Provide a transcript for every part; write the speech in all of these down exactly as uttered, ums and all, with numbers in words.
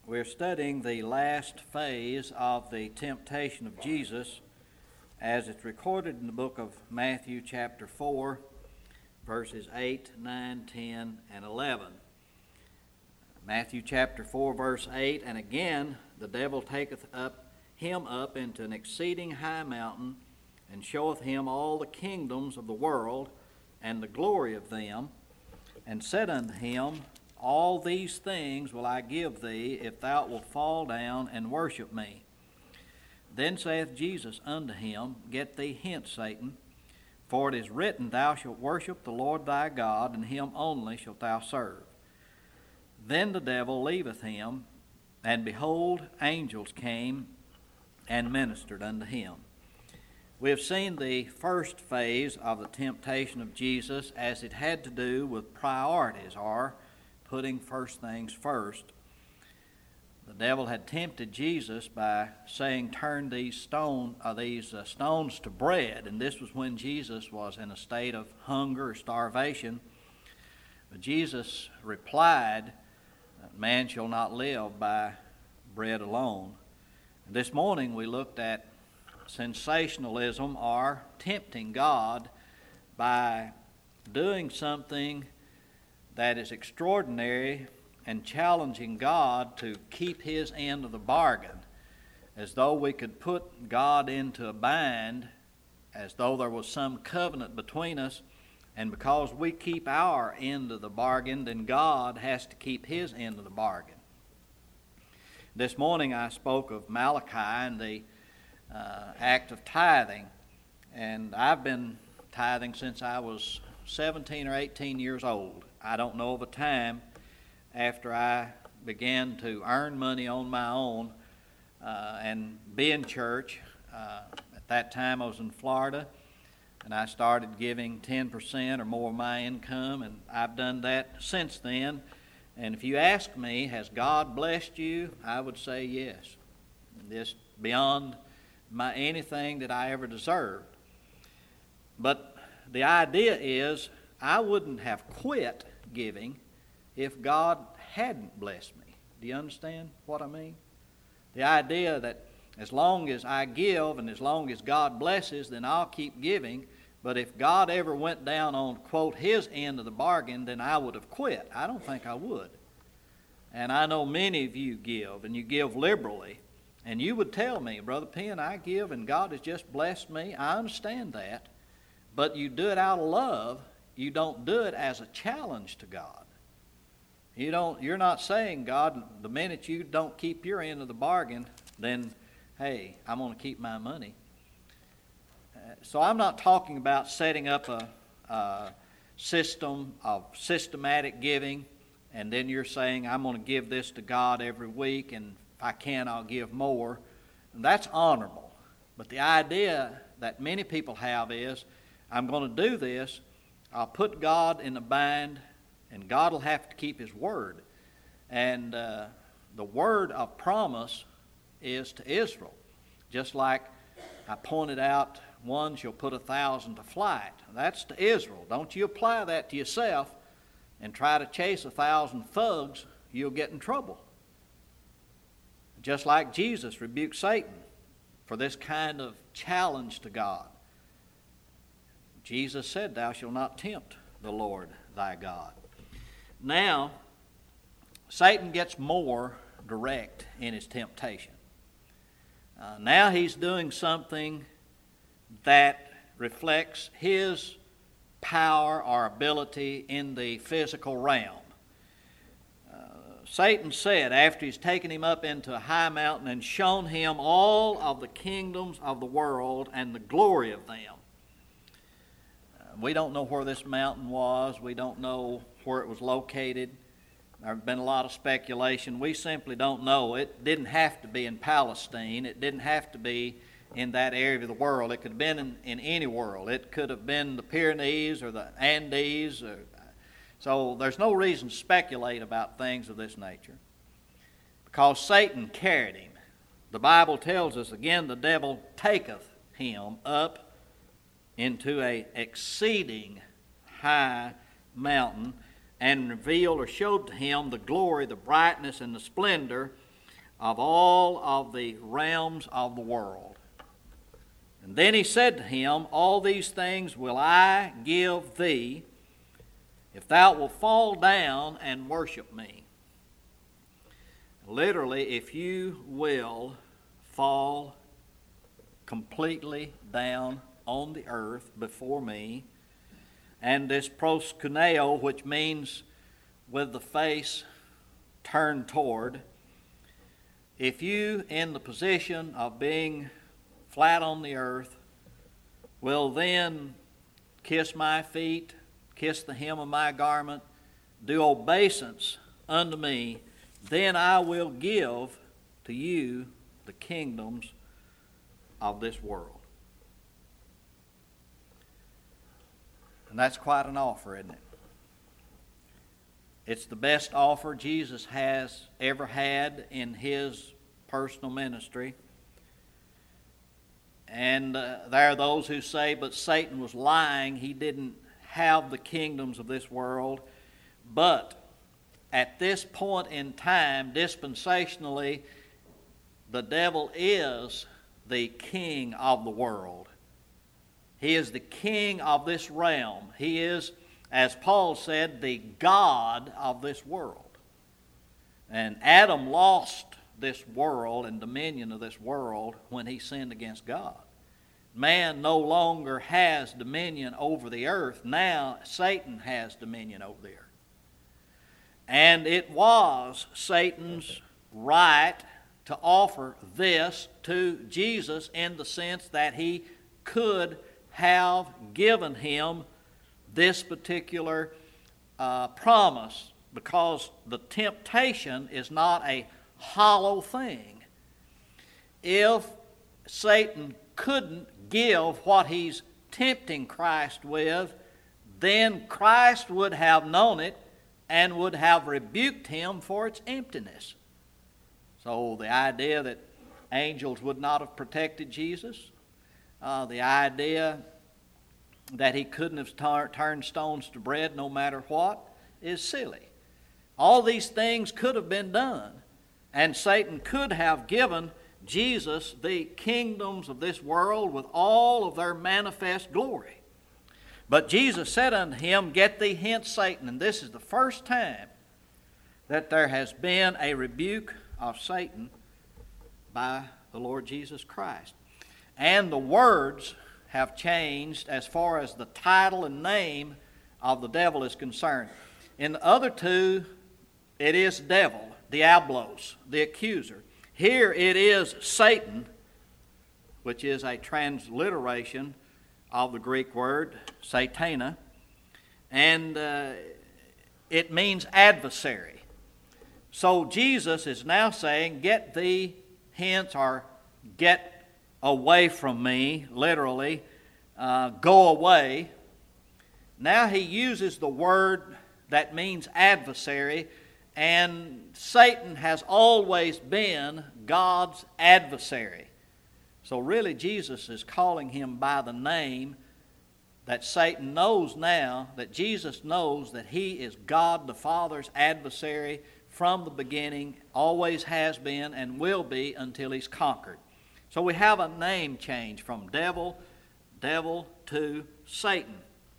We're studying the last phase of the temptation of Jesus as it's recorded in the book of Matthew chapter four, verses eight, nine, ten, and eleven. Matthew chapter four, verse eight, and again the devil taketh up him up into an exceeding high mountain, and showeth him all the kingdoms of the world, and the glory of them, and said unto him, All these things will I give thee, if thou wilt fall down and worship me. Then saith Jesus unto him, Get thee hence, Satan, for it is written, Thou shalt worship the Lord thy God, and him only shalt thou serve. Then the devil leaveth him, and behold, angels came and ministered unto him. We have seen the first phase of the temptation of Jesus as it had to do with priorities, or putting first things first. The devil had tempted Jesus by saying, "Turn these stone, uh, these uh, stones to bread," and this was when Jesus was in a state of hunger or starvation. But Jesus replied, "Man shall not live by bread alone." And this morning we looked at sensationalism, or tempting God by doing something that is extraordinary and challenging God to keep his end of the bargain, as though we could put God into a bind, as though there was some covenant between us, and because we keep our end of the bargain, then God has to keep his end of the bargain. This morning I spoke of Malachi and the uh, act of tithing, and I've been tithing since I was seventeen or eighteen years old. I don't know of a time after I began to earn money on my own uh, and be in church. Uh, at that time I was in Florida, and I started giving ten percent or more of my income, and I've done that since then. And if you ask me, has God blessed you? I would say yes. This beyond my anything that I ever deserved. But the idea is, I wouldn't have quit giving if God hadn't blessed me. Do you understand what I mean? The idea that as long as I give and as long as God blesses, then I'll keep giving. But if God ever went down on, quote, his end of the bargain, then I would have quit. I don't think I would. And I know many of you give, and you give liberally. And you would tell me, Brother Penn, I give and God has just blessed me. I understand that. But you do it out of love. You don't do it as a challenge to God. You don't, you're not saying, God, the minute you don't keep your end of the bargain, then, hey, I'm going to keep my money. Uh, so I'm not talking about setting up a, a system of systematic giving, and then you're saying, I'm going to give this to God every week, and if I can, I'll give more. And that's honorable. But the idea that many people have is, I'm going to do this, I'll put God in a bind, and God will have to keep his word. And uh, the word of promise is to Israel. Just like I pointed out, one shall put a thousand to flight. That's to Israel. Don't you apply that to yourself and try to chase a thousand thugs, you'll get in trouble. Just like Jesus rebuked Satan for this kind of challenge to God. Jesus said, Thou shalt not tempt the Lord thy God. Now, Satan gets more direct in his temptation. Uh, now he's doing something that reflects his power or ability in the physical realm. Satan said, after he's taken him up into a high mountain and shown him all of the kingdoms of the world and the glory of them. Uh, we don't know where this mountain was. We don't know where it was located. There have been a lot of speculation. We simply don't know. It didn't have to be in Palestine. It didn't have to be in that area of the world. It could have been in, in any world. It could have been the Pyrenees or the Andes or So there's no reason to speculate about things of this nature, because Satan carried him. The Bible tells us, again, the devil taketh him up into a exceeding high mountain, and revealed or showed to him the glory, the brightness, and the splendor of all of the realms of the world. And then he said to him, all these things will I give thee, if thou wilt fall down and worship me. Literally, if you will fall completely down on the earth before me, and this proskuneo, which means with the face turned toward, if you, in the position of being flat on the earth, will then kiss my feet, kiss the hem of my garment, do obeisance unto me, then I will give to you the kingdoms of this world. And that's quite an offer, isn't it? It's the best offer Jesus has ever had in his personal ministry. And uh, there are those who say, but Satan was lying. He didn't have the kingdoms of this world. But at this point in time, dispensationally, the devil is the king of the world. He is the king of this realm. He is, as Paul said, the God of this world. And Adam lost this world and dominion of this world when he sinned against God. Man no longer has dominion over the earth. Now Satan has dominion over the earth. And it was Satan's right to offer this to Jesus in the sense that he could have given him this particular uh, promise, because the temptation is not a hollow thing. If Satan couldn't give what he's tempting Christ with, then Christ would have known it and would have rebuked him for its emptiness. So the idea that angels would not have protected Jesus, uh, the idea that he couldn't have tar- turned stones to bread no matter what, is silly. All these things could have been done, and Satan could have given Jesus the kingdoms of this world with all of their manifest glory. But Jesus said unto him, get thee hence, Satan. And this is the first time that there has been a rebuke of Satan by the Lord Jesus Christ. And the words have changed as far as the title and name of the devil is concerned. In the other two, it is devil, diablos, the accuser. Here it is Satan, which is a transliteration of the Greek word satana, and uh, it means adversary. So Jesus is now saying, get thee hence, or get away from me, literally, uh, go away. Now he uses the word that means adversary, and Satan has always been God's adversary. So really Jesus is calling him by the name that Satan knows now, that Jesus knows that he is God the Father's adversary from the beginning, always has been and will be until he's conquered. So we have a name change from devil, devil to Satan,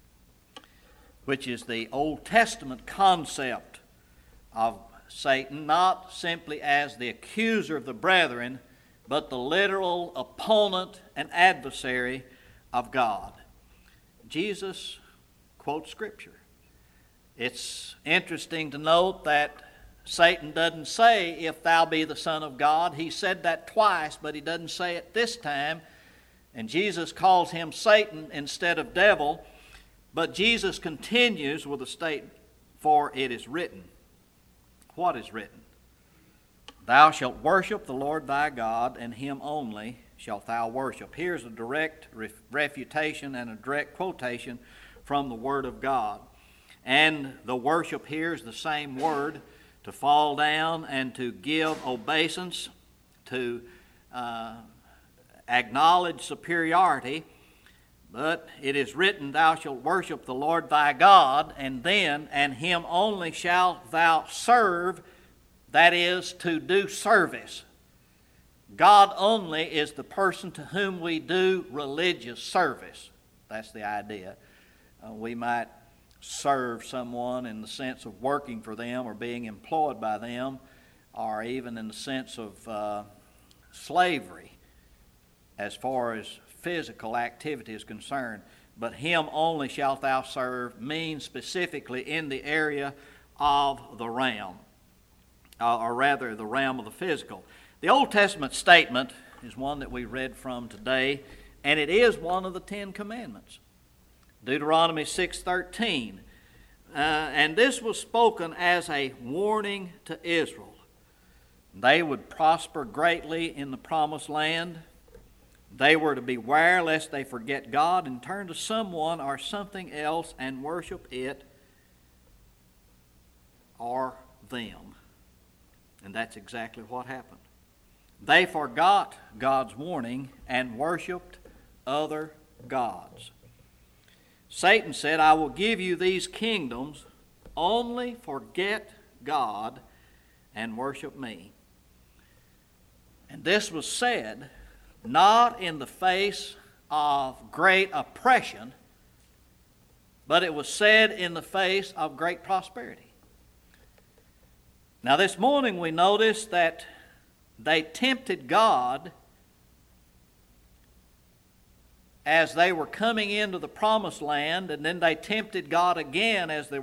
which is the Old Testament concept of Satan, not simply as the accuser of the brethren, but the literal opponent and adversary of God. Jesus quotes Scripture. It's interesting to note that Satan doesn't say, if thou be the Son of God. He said that twice, but he doesn't say it this time. And Jesus calls him Satan instead of devil. But Jesus continues with a statement, for it is written. What is written? Thou shalt worship the Lord thy God, and him only shalt thou worship. Here's a direct ref- refutation and a direct quotation from the Word of God. And the worship here is the same word, to fall down and to give obeisance, to uh, acknowledge superiority. But it is written, thou shalt worship the Lord thy God, and then, and him only shalt thou serve. That is, to do service, God only is the person to whom we do religious service. That's the idea. Uh, we might serve someone in the sense of working for them or being employed by them, or even in the sense of uh, slavery as far as physical activity is concerned. But him only shalt thou serve means specifically in the area of the realm, uh, or rather the realm of the physical. The Old Testament statement is one that we read from today, and it is one of the Ten Commandments. Deuteronomy six thirteen. Uh, and this was spoken as a warning to Israel. They would prosper greatly in the promised land. They were to beware lest they forget God and turn to someone or something else and worship it or them. And that's exactly what happened. They forgot God's warning and worshiped other gods. Satan said, I will give you these kingdoms, only forget God and worship me. And this was said not in the face of great oppression, but it was said in the face of great prosperity. Now this morning we notice that they tempted God as they were coming into the promised land, and then they tempted God again as they